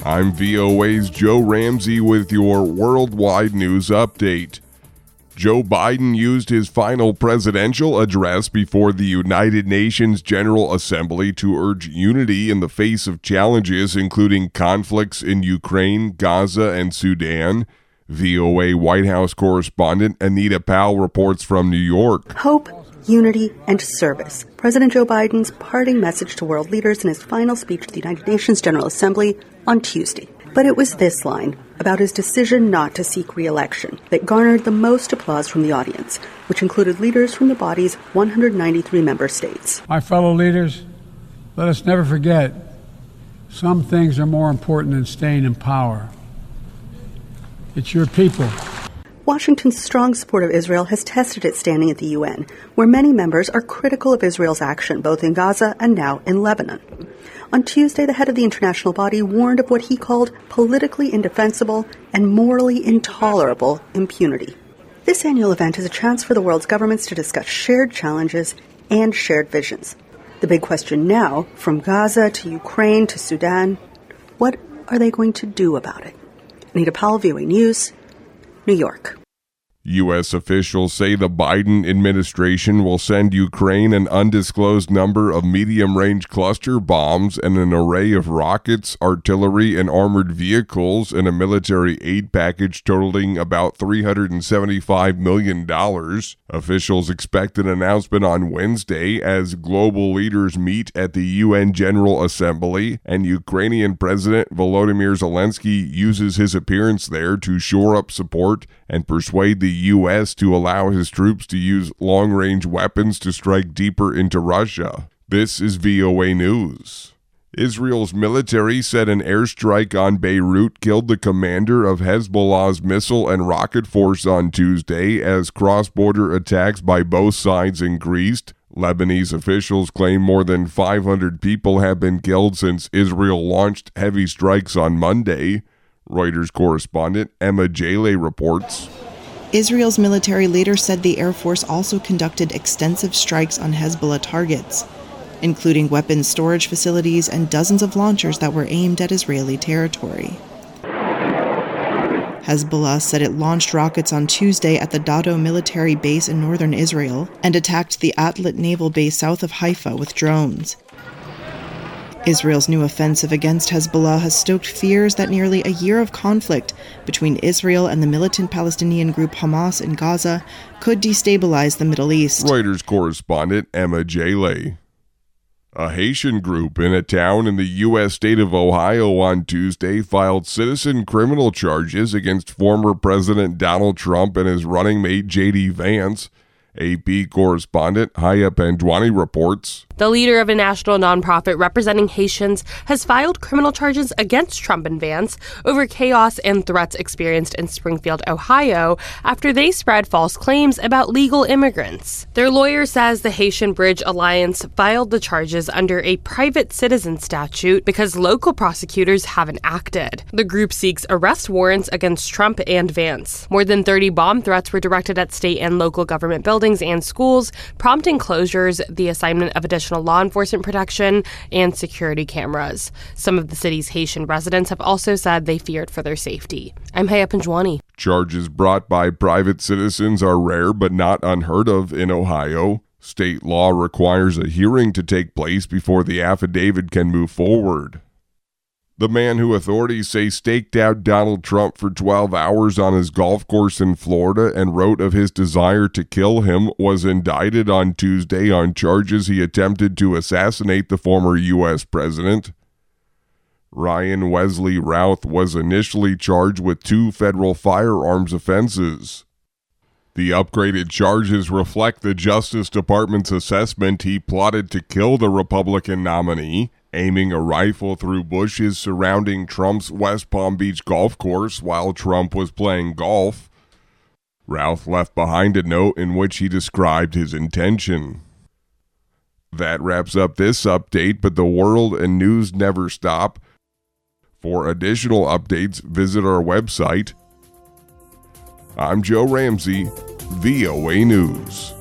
I'm VOA's Joe Ramsey with your worldwide news update. Joe Biden used his final presidential address before the United Nations General Assembly to urge unity in the face of challenges including conflicts in Ukraine, Gaza, and Sudan. VOA White House correspondent Anita Powell reports from New York. Hope, unity, and service. President Joe Biden's parting message to world leaders in his final speech to the United Nations General Assembly on Tuesday. But it was this line about his decision not to seek re-election that garnered the most applause from the audience, which included leaders from the body's 193 member states. My fellow leaders, let us never forget, some things are more important than staying in power. It's your people. Washington's strong support of Israel has tested its standing at the UN, where many members are critical of Israel's action, both in Gaza and now in Lebanon. On Tuesday, the head of the international body warned of what he called politically indefensible and morally intolerable impunity. This annual event is a chance for the world's governments to discuss shared challenges and shared visions. The big question now, from Gaza to Ukraine to Sudan, what are they going to do about it? Anita Powell, VOA News, New York. U.S. officials say the Biden administration will send Ukraine an undisclosed number of medium-range cluster bombs and an array of rockets, artillery, and armored vehicles in a military aid package totaling about $375 million. Officials expect an announcement on Wednesday as global leaders meet at the UN General Assembly, and Ukrainian President Volodymyr Zelensky uses his appearance there to shore up support and persuade the U.S. to allow his troops to use long-range weapons to strike deeper into Russia. This is VOA News. Israel's military said an airstrike on Beirut killed the commander of Hezbollah's missile and rocket force on Tuesday as cross-border attacks by both sides increased. Lebanese officials claim more than 500 people have been killed since Israel launched heavy strikes on Monday. Reuters correspondent Emma Jaleh reports. Israel's military later said the Air Force also conducted extensive strikes on Hezbollah targets, including weapons storage facilities and dozens of launchers that were aimed at Israeli territory. Hezbollah said it launched rockets on Tuesday at the Dado military base in northern Israel and attacked the Atlit naval base south of Haifa with drones. Israel's new offensive against Hezbollah has stoked fears that nearly a year of conflict between Israel and the militant Palestinian group Hamas in Gaza could destabilize the Middle East. Reuters correspondent Emma Jaleh. A Haitian group in a town in the U.S. state of Ohio on Tuesday filed citizen criminal charges against former President Donald Trump and his running mate J.D. Vance. AP correspondent Haya Pandwani reports. The leader of a national nonprofit representing Haitians has filed criminal charges against Trump and Vance over chaos and threats experienced in Springfield, Ohio, after they spread false claims about legal immigrants. Their lawyer says the Haitian Bridge Alliance filed the charges under a private citizen statute because local prosecutors haven't acted. The group seeks arrest warrants against Trump and Vance. More than 30 bomb threats were directed at state and local government buildings and schools, prompting closures, the assignment of additional law enforcement protection, and security cameras. Some of the city's Haitian residents have also said they feared for their safety. I'm Haya Panjwani. Charges brought by private citizens are rare but not unheard of in Ohio. State law requires a hearing to take place before the affidavit can move forward. The man who authorities say staked out Donald Trump for 12 hours on his golf course in Florida and wrote of his desire to kill him was indicted on Tuesday on charges he attempted to assassinate the former U.S. president. Ryan Wesley Routh was initially charged with 2 federal firearms offenses. The upgraded charges reflect the Justice Department's assessment he plotted to kill the Republican nominee, aiming a rifle through bushes surrounding Trump's West Palm Beach golf course while Trump was playing golf. Routh left behind a note in which he described his intention. That wraps up this update, but the world and news never stop. For additional updates, visit our website. I'm Joe Ramsey, VOA News.